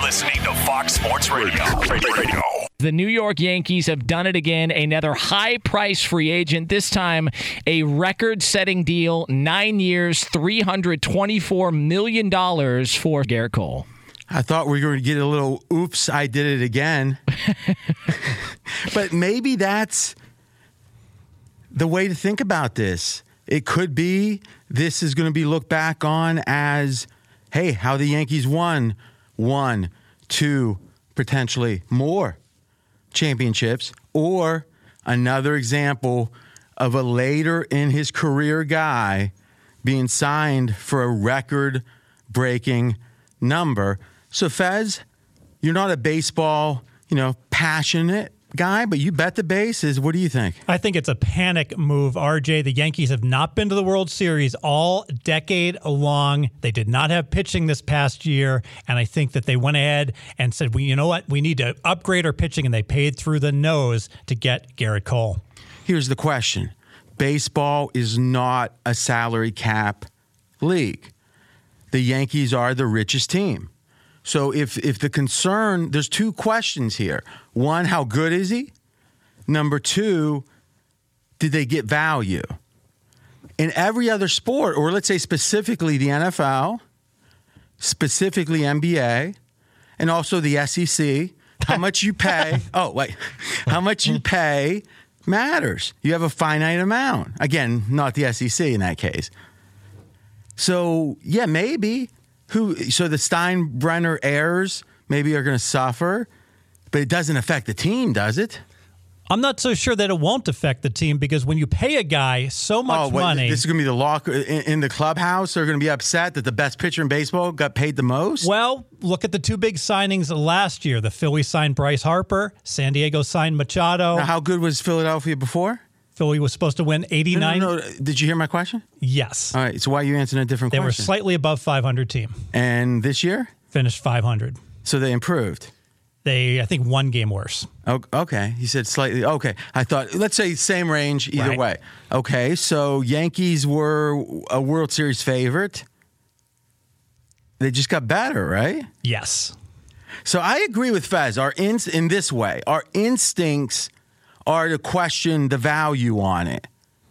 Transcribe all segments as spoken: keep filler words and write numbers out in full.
listening to Fox Sports Radio. Radio. The New York Yankees have done it again. Another high-price free agent, this time a record-setting deal, nine years, three hundred twenty-four million dollars for Gerrit Cole. I thought we were going to get a little, oops, I did it again. But maybe that's the way to think about this. It could be this is going to be looked back on as, hey, how the Yankees won one, two, potentially more championships, or another example of a later in his career guy being signed for a record-breaking number. So, Fez, you're not a baseball, you know, passionate guy, but you bet the bases. What do you think? I think it's a panic move, R J. The Yankees have not been to the World Series all decade long. They did not have pitching this past year, and I think that they went ahead and said, well, you know what? We need to upgrade our pitching, and they paid through the nose to get Gerrit Cole. Here's the question. Baseball is not a salary cap league. The Yankees are the richest team. So if if the concern, there's two questions here. One, how good is he? Number two, did they get value? In every other sport, or let's say specifically the N F L, specifically N B A, and also the S E C, how much you pay, oh, wait, how much you pay matters. You have a finite amount. Again, not the S E C in that case. So, yeah, maybe. Who? So the Steinbrenner heirs maybe are going to suffer, but it doesn't affect the team, does it? I'm not so sure that it won't affect the team because when you pay a guy so much oh, wait, money... This is going to be the locker in, in the clubhouse. They're going to be upset that the best pitcher in baseball got paid the most? Well, look at the two big signings last year. The Phillies signed Bryce Harper. San Diego signed Machado. Now, how good was Philadelphia before? Philly was supposed to win eighty-nine. No, no, no. Did you hear my question? Yes. All right, so why are you answering a different they question? They were slightly above five hundred team. And this year? Finished five hundred. So they improved? They, I think, one game worse. Oh, okay. You said slightly. Okay. I thought, let's say same range either right. way. Okay, so Yankees were a World Series favorite. They just got better, right? Yes. So I agree with Fez. Our in, in this way, our instincts are to question the value on it.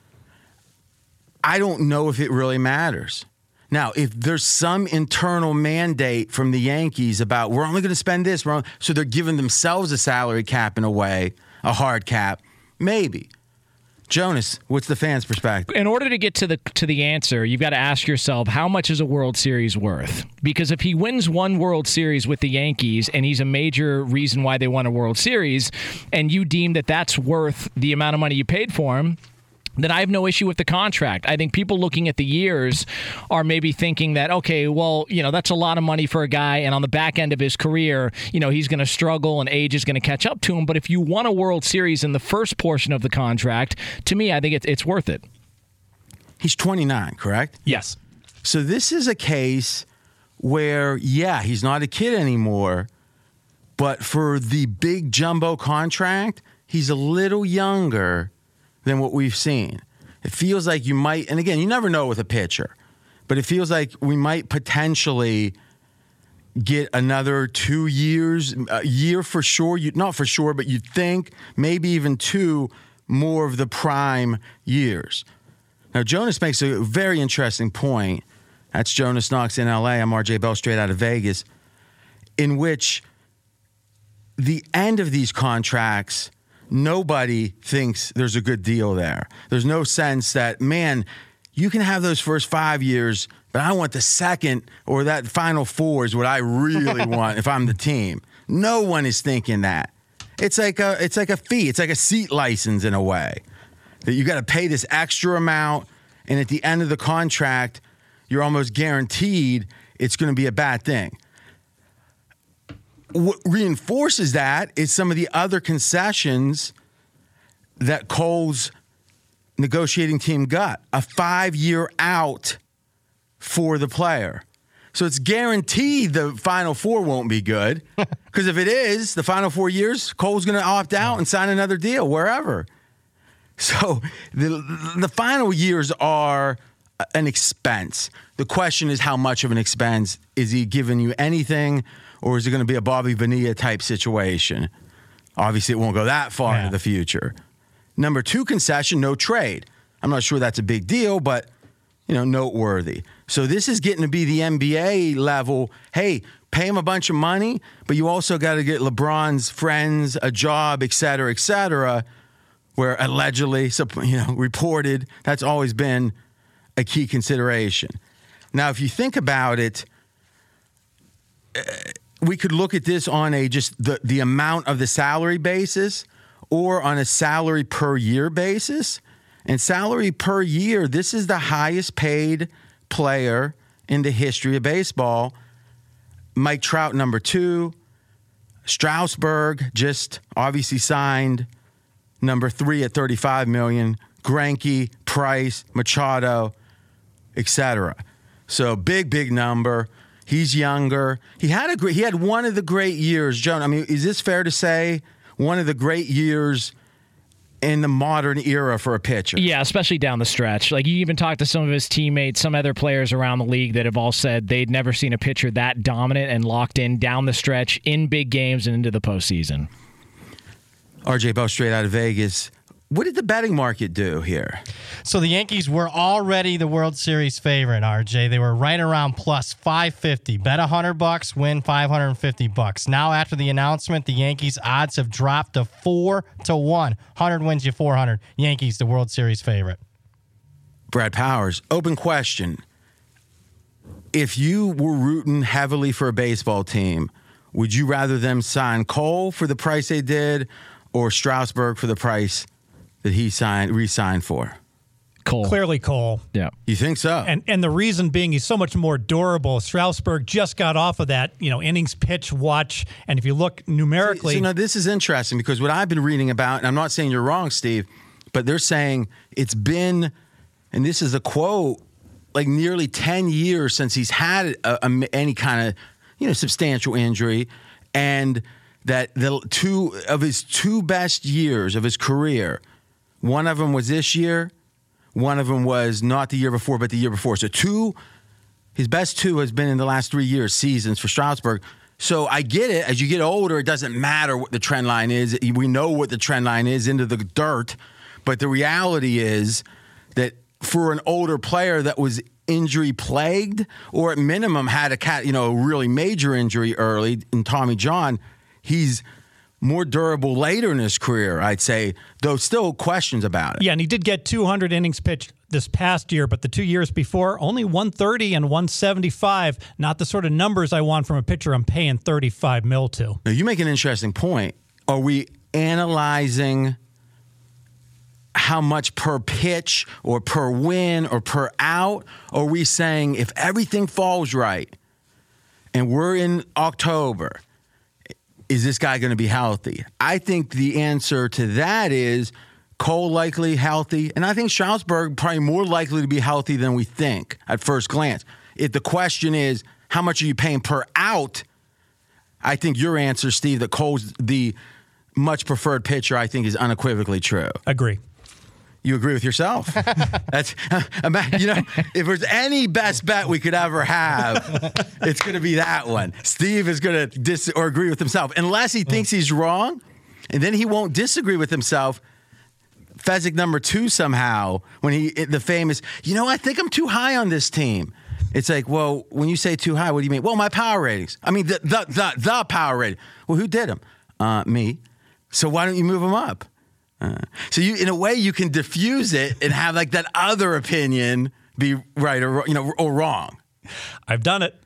I don't know if it really matters. Now, if there's some internal mandate from the Yankees about we're only going to spend this, we're only, so they're giving themselves a salary cap in a way, a hard cap, maybe. Jonas, what's the fans' perspective? In order to get to the to the answer, you've got to ask yourself, how much is a World Series worth? Because if he wins one World Series with the Yankees, and he's a major reason why they won a World Series, and you deem that that's worth the amount of money you paid for him, then I have no issue with the contract. I think people looking at the years are maybe thinking that, okay, well, you know, that's a lot of money for a guy, and on the back end of his career, you know, he's going to struggle and age is going to catch up to him. But if you won a World Series in the first portion of the contract, to me, I think it's, it's worth it. He's twenty-nine, correct? Yes. So this is a case where, yeah, he's not a kid anymore, but for the big jumbo contract, he's a little younger than what we've seen. It feels like you might, and again, you never know with a pitcher, but it feels like we might potentially get another two years, a year for sure, you, not for sure, but you'd think maybe even two more of the prime years. Now, Jonas makes a very interesting point. That's Jonas Knox in L A. I'm R J Bell, straight out of Vegas, in which the end of these contracts, nobody thinks there's a good deal there. There's no sense that, man, you can have those first five years, but I want the second or that final four is what I really want if I'm the team. No one is thinking that. It's like a it's like a fee. It's like a seat license in a way. That you got to pay this extra amount, and at the end of the contract, you're almost guaranteed it's going to be a bad thing. What reinforces that is some of the other concessions that Cole's negotiating team got. A five-year out for the player. So it's guaranteed the Final Four won't be good. Because if it is, the Final Four years, Cole's going to opt out and sign another deal wherever. So the the final years are an expense. The question is, how much of an expense? Is he giving you anything, or is it going to be a Bobby Bonilla type situation? Obviously, it won't go that far Yeah. into the future. Number two concession, no trade. I'm not sure that's a big deal, but, you know, noteworthy. So this is getting to be the N B A level. Hey, pay him a bunch of money, but you also got to get LeBron's friends a job, et cetera, et cetera, where allegedly, you know, reported, that's always been a key consideration. Now, if you think about it, uh, we could look at this on a just the, the amount of the salary basis or on a salary per year basis. And salary per year, this is the highest paid player in the history of baseball. Mike Trout, number two. Strasburg just obviously signed number three at thirty-five million dollars. Greinke, Price, Machado, et cetera. So big, big number. He's younger. He had a great, he had one of the great years, Joan. I mean, is this fair to say? One of the great years in the modern era for a pitcher. Yeah, especially down the stretch. Like, you even talked to some of his teammates, some other players around the league that have all said they'd never seen a pitcher that dominant and locked in down the stretch in big games and into the postseason. R J Bell, straight out of Vegas. What did the betting market do here? So the Yankees were already the World Series favorite, R J. They were right around plus five fifty. Bet one hundred bucks, win five hundred fifty bucks. Now, after the announcement, the Yankees odds have dropped to four to one. one hundred wins you four hundred. Yankees, the World Series favorite. Brad Powers, open question. If you were rooting heavily for a baseball team, would you rather them sign Cole for the price they did or Strasburg for the price that he signed, re-signed for? Cole. Clearly Cole. Yeah. You think so? And and the reason being he's so much more durable. Strasburg just got off of that, you know, innings pitch watch. And if you look numerically. So, so now this is interesting because what I've been reading about, and I'm not saying you're wrong, Steve, but they're saying it's been, and this is a quote, like nearly ten years since he's had a, a, any kind of, you know, substantial injury, and that the two of his two best years of his career, one of them was this year, one of them was not the year before, but the year before. So two, his best two has been in the last three years, seasons for Strasburg. So I get it. As you get older, it doesn't matter what the trend line is. We know what the trend line is into the dirt. But the reality is that for an older player that was injury plagued, or at minimum had a cat, you know, a really major injury early in Tommy John, he's more durable later in his career, I'd say, though still questions about it. Yeah, and he did get two hundred innings pitched this past year, but the two years before, only one thirty and one seventy-five. Not the sort of numbers I want from a pitcher I'm paying thirty-five mil to. Now, you make an interesting point. Are we analyzing how much per pitch or per win or per out? Or are we saying if everything falls right and we're in October, is this guy going to be healthy? I think the answer to that is Cole likely healthy, and I think Strasburg probably more likely to be healthy than we think at first glance. If the question is, how much are you paying per out, I think your answer, Steve, that Cole's the much preferred pitcher, I think is unequivocally true. Agree. You agree with yourself? That's, you know, if there's any best bet we could ever have, it's going to be that one. Steve is going to dis or agree with himself, unless he thinks he's wrong, and then he won't disagree with himself. Fezzik number two somehow, when he the famous, you know, I think I'm too high on this team. It's like, well, when you say too high, what do you mean? Well, my power ratings. I mean, the the the, the power rating. Well, who did them? Uh, me. So why don't you move them up? Uh, so you, in a way, you can diffuse it and have like that other opinion be right or you know or wrong. I've done it.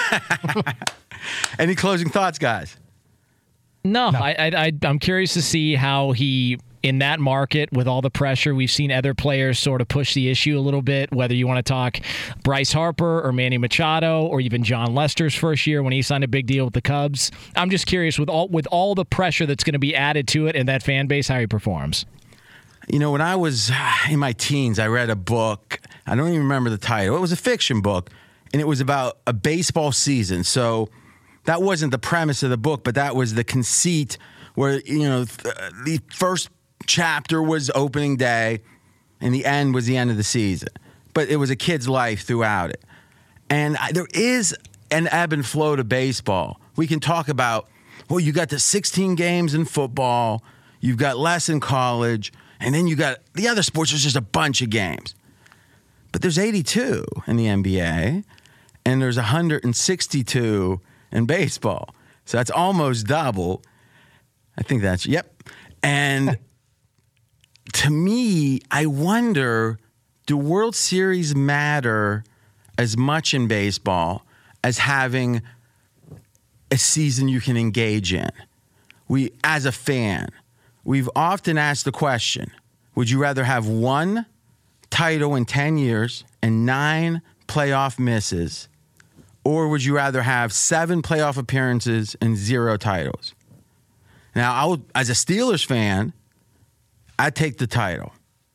Any closing thoughts, guys? No, no. I, I, I'm curious to see how he, in that market, with all the pressure, we've seen other players sort of push the issue a little bit, whether you want to talk Bryce Harper or Manny Machado or even John Lester's first year when he signed a big deal with the Cubs. I'm just curious, with all with all the pressure that's going to be added to it and that fan base, how he performs. You know, when I was in my teens, I read a book. I don't even remember the title. It was a fiction book, and it was about a baseball season. So that wasn't the premise of the book, but that was the conceit where, you know, th- the first chapter was opening day and the end was the end of the season. But but it was a kid's life throughout it. And I, there is an ebb and flow to baseball. We can talk about, well, you got the sixteen games in football, you've got less in college, and then you got the other sports, there's just a bunch of games. But there's eighty-two in the N B A, and there's one hundred sixty-two in baseball. So that's almost double. I think that's, yep. And to me, I wonder, do World Series matter as much in baseball as having a season you can engage in? We, as a fan, we've often asked the question, would you rather have one title in ten years and nine playoff misses, or would you rather have seven playoff appearances and zero titles? Now, I would, as a Steelers fan, I'd take the title.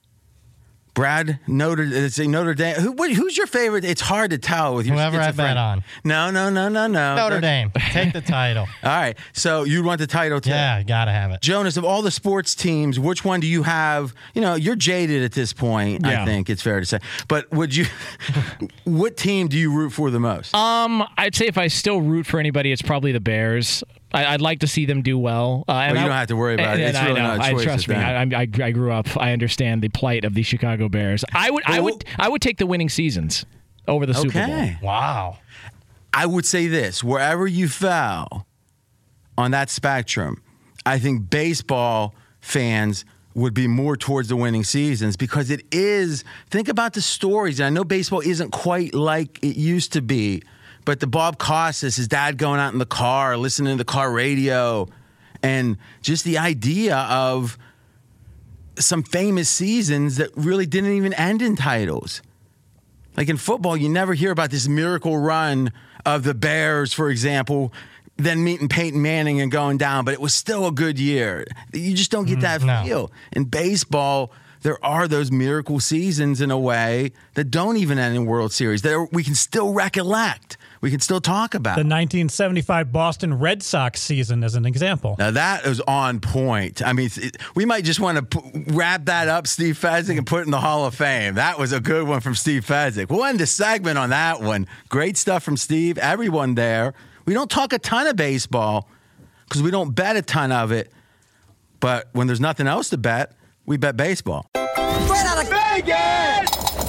Brad, Notre, say Notre Dame. Who, what, who's your favorite? It's hard to tell with your Whoever I bet on. No, no, no, no, no. Notre Dame. Take the title. All right. So you want the title too? Yeah, gotta have it. Jonas, of all the sports teams, which one do you have? You know, you're jaded at this point, Yeah. I think it's fair to say. But would you, what team do you root for the most? Um, I'd say if I still root for anybody, it's probably the Bears. I, I'd like to see them do well. Uh, and Well, you I- don't have to worry about it. and It's I really know. not a choice I, trust at me. that. I, I, I grew up. I understand the plight of the Chicago Bears. I would, I Well- would, I would take the winning seasons over the Super Bowl. Okay. Wow. I would say this, wherever you fell on that spectrum, I think baseball fans would be more towards the winning seasons because it is, think about the stories. And I know baseball isn't quite like it used to be, but the Bob Costas, his dad going out in the car, listening to the car radio, and just the idea of some famous seasons that really didn't even end in titles. Like in football, you never hear about this miracle run of the Bears, for example, then meeting Peyton Manning and going down, but it was still a good year. You just don't get that no. feel. In baseball, there are those miracle seasons in a way that don't even end in World Series. That we can still recollect. We can still talk about. The nineteen seventy-five Boston Red Sox season as an example. Now that is on point. I mean, it, we might just want to p- wrap that up, Steve Fezzik, and put it in the Hall of Fame. That was a good one from Steve Fezzik. We'll end the segment on that one. Great stuff from Steve. Everyone there. We don't talk a ton of baseball because we don't bet a ton of it. But when there's nothing else to bet, we bet baseball. Straight out of Vegas!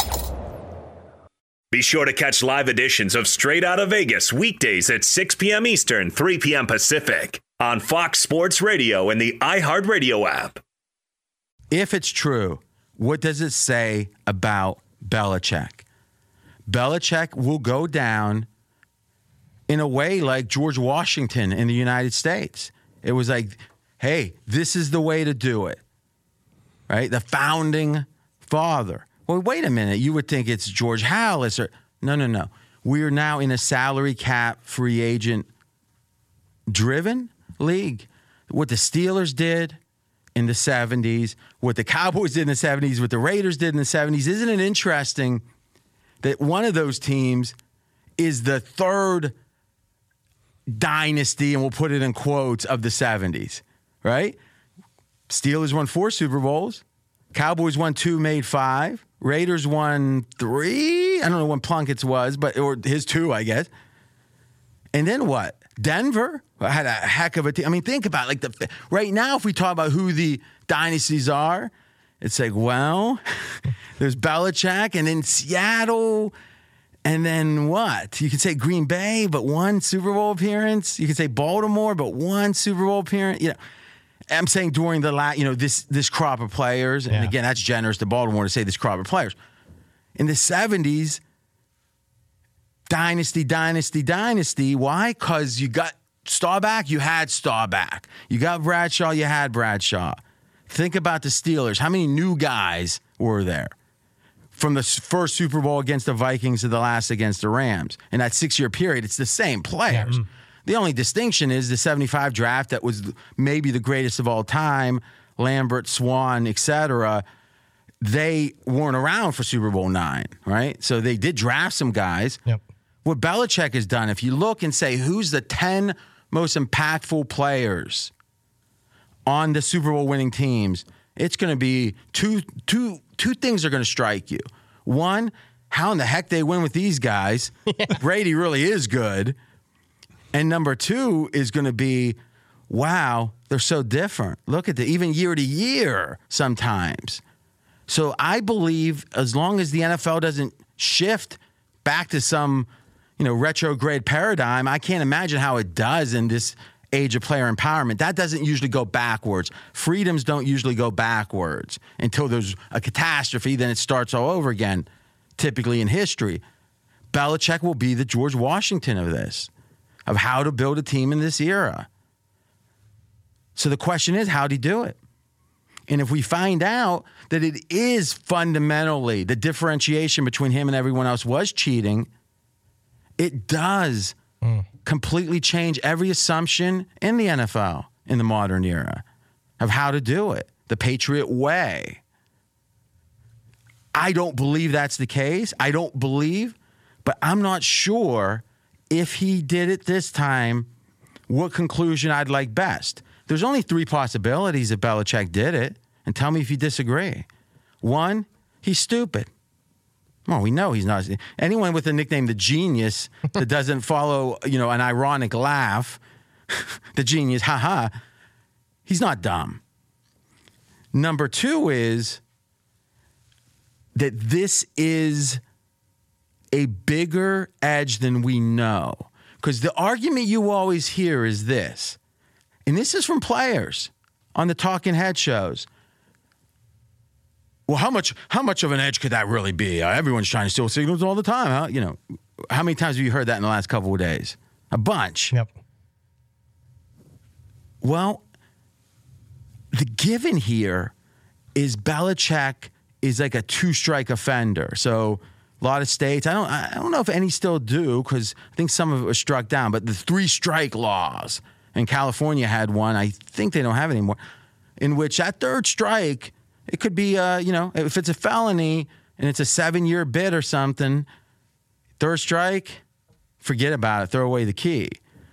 Be sure to catch live editions of Straight Outta Vegas weekdays at six p.m. Eastern, three p.m. Pacific on Fox Sports Radio and the iHeartRadio app. If it's true, what does it say about Belichick? Belichick will go down in a way like George Washington in the United States. It was like, hey, this is the way to do it, right? The founding father. Well, wait a minute. You would think it's George Halas or no, no, no. We are now in a salary cap, free agent driven league. What the Steelers did in the seventies, what the Cowboys did in the seventies, what the Raiders did in the seventies. Isn't it interesting that one of those teams is the third dynasty, and we'll put it in quotes, of the seventies, right? Steelers won four Super Bowls. Cowboys won two, made five. Raiders won three. I don't know when Plunkett's was, but or his two, I guess. And then what? Denver had a heck of a team. I mean, think about it. Like the right now, if we talk about who the dynasties are, it's like, well, there's Belichick, and then Seattle, and then what? You can say Green Bay, but one Super Bowl appearance. You can say Baltimore, but one Super Bowl appearance. You know, I'm saying during the last, you know, this this crop of players, and Yeah. again, that's generous to Baltimore to say this crop of players. In the seventies, dynasty, dynasty, dynasty. Why? Because you got Staubach, you had Staubach. You got Bradshaw, you had Bradshaw. Think about the Steelers. How many new guys were there? From the s- first Super Bowl against the Vikings to the last against the Rams. In that six-year period, it's the same players. The only distinction is the seventy-five draft that was maybe the greatest of all time, Lambert, Swan, et cetera. They weren't around for Super Bowl nine, right? So they did draft some guys. Yep. What Belichick has done, if you look and say who's the ten most impactful players on the Super Bowl winning teams, it's going to be two, two, two things are going to strike you. One, how in the heck they win with these guys? Brady really is good. And number two is going to be, wow, they're so different. Look at the even year to year sometimes. So I believe as long as the N F L doesn't shift back to some, you know, retrograde paradigm, I can't imagine how it does in this age of player empowerment. That doesn't usually go backwards. Freedoms don't usually go backwards until there's a catastrophe. Then it starts all over again, typically in history. Belichick will be the George Washington of this, of how to build a team in this era. So the question is, how'd he do it? And if we find out that it is fundamentally the differentiation between him and everyone else was cheating, it does mm. completely change every assumption in the N F L in the modern era of how to do it, the Patriot way. I don't believe that's the case. I don't believe, but I'm not sure if he did it this time, what conclusion I'd like best. There's only three possibilities if Belichick did it, and tell me if you disagree. One, he's stupid. Well, we know he's not. Anyone with the nickname the Genius that doesn't follow, you know, an ironic laugh, the Genius, haha, he's not dumb. Number two is that this is a bigger edge than we know. Because the argument you always hear is this, and this is from players on the talking head shows. Well, how much how much of an edge could that really be? Uh, everyone's trying to steal signals all the time. Huh? You know, how many times have you heard that in the last couple of days? A bunch. Yep. Well, the given here is Belichick is like a two-strike offender. So a lot of states, I don't I don't know if any still do, because I think some of it was struck down, but the three-strike laws, and California had one, I think they don't have it anymore, in which that third strike, it could be, uh, you know, if it's a felony and it's a seven-year bid or something, third strike, forget about it, throw away the key.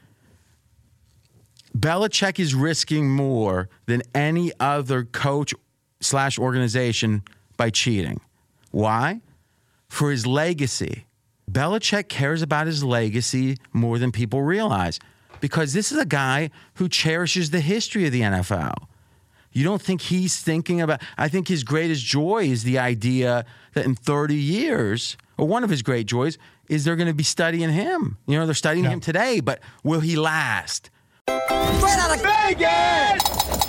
Belichick is risking more than any other coach slash organization by cheating. Why? For his legacy. Belichick cares about his legacy more than people realize, because this is a guy who cherishes the history of the N F L. You don't think he's thinking about, I think his greatest joy is the idea that in thirty years, or one of his great joys, is they're going to be studying him. You know, they're studying yeah. him today, but will he last? Straight out of Vegas!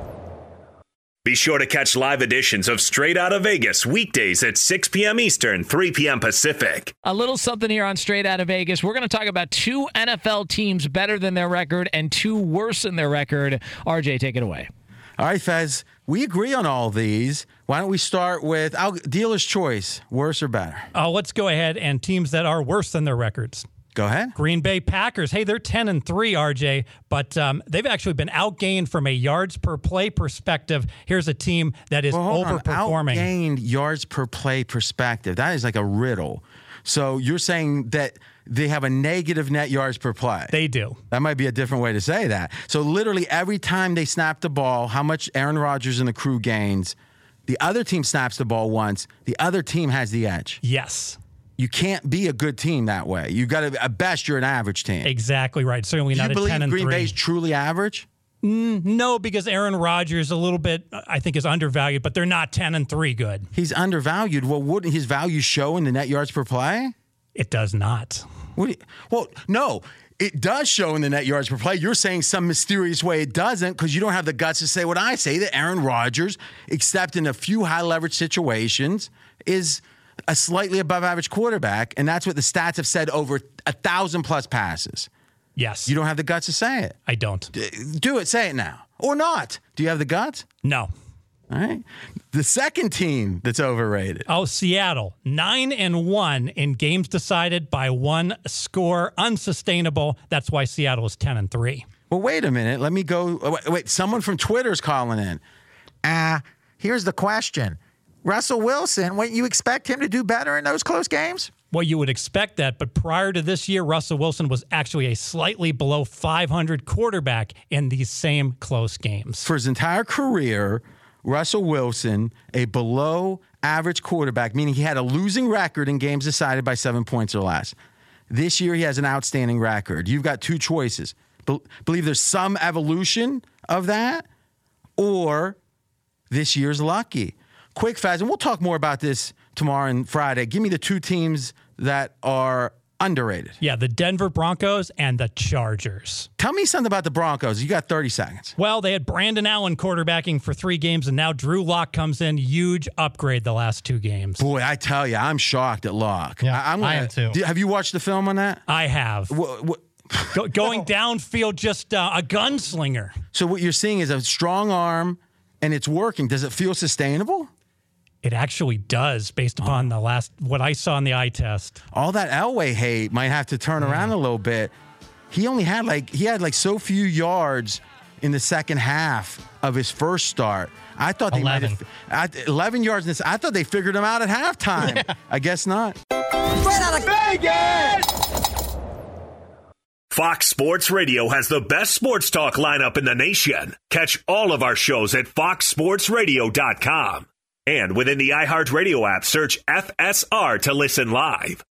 Be sure to catch live editions of Straight Outta Vegas weekdays at six p.m. Eastern, three p.m. Pacific. A little something here on Straight Outta Vegas. We're going to talk about two N F L teams better than their record and two worse than their record. R J, take it away. All right, Fez, we agree on all these. Why don't we start with I'll, dealer's choice, worse or better? Oh, let's go ahead and teams that are worse than their records. Go ahead. Green Bay Packers. Hey, they're ten and three, R J, but um, they've actually been outgained from a yards per play perspective. Here's a team that is well, overperforming. On. Outgained yards per play perspective. That is like a riddle. So you're saying that they have a negative net yards per play. They do. That might be a different way to say that. So literally every time they snap the ball, how much Aaron Rodgers and the crew gains, the other team snaps the ball once, the other team has the edge. Yes. You can't be a good team that way. You got to, at best, you're an average team. Exactly right. Certainly Do not you a believe ten and Green three. Bay's truly average? Mm, no, because Aaron Rodgers a little bit, I think, is undervalued, but they're not ten and three good. He's undervalued. Well, wouldn't his value show in the net yards per play? It does not. What do you, well, no, it does show in the net yards per play. You're saying some mysterious way it doesn't, because you don't have the guts to say what I say, that Aaron Rodgers, except in a few high leverage situations, is a slightly above average quarterback, and that's what the stats have said over a thousand plus passes. Yes. You don't have the guts to say it. I don't. D- do it. Say it now. Or not. Do you have the guts? No. All right. The second team that's overrated. Oh, Seattle. Nine and one in games decided by one score. Unsustainable. That's why Seattle is ten and three. Well, wait a minute. Let me go. Oh, wait, wait, someone from Twitter's calling in. Uh, here's the question. Russell Wilson, wouldn't you expect him to do better in those close games? Well, you would expect that, but prior to this year, Russell Wilson was actually a slightly below five hundred quarterback in these same close games. For his entire career, Russell Wilson, a below average quarterback, meaning he had a losing record in games decided by seven points or less. This year, he has an outstanding record. You've got two choices. Be- believe there's some evolution of that, or this year's lucky. Quick, fast, and we'll talk more about this tomorrow and Friday. Give me the two teams that are underrated. Yeah, the Denver Broncos and the Chargers. Tell me something about the Broncos. You got thirty seconds. Well, they had Brandon Allen quarterbacking for three games, and now Drew Lock comes in. Huge upgrade the last two games. Boy, I tell you, I'm shocked at Lock. Yeah, I, I'm gonna, I am too. Do, have you watched the film on that? I have. What, what, Go, going downfield, just uh, a gunslinger. so what you're seeing is a strong arm, and it's working. Does it feel sustainable? It actually does, based upon the last what I saw in the eye test. All that Elway hate might have to turn around a little bit. He only had like he had like so few yards in the second half of his first start. I thought they might have I, eleven yards. In this, I thought they figured him out at halftime. Yeah. I guess not. Straight out of Vegas! Fox Sports Radio has the best sports talk lineup in the nation. Catch all of our shows at fox sports radio dot com. And within the iHeartRadio app, search F S R to listen live.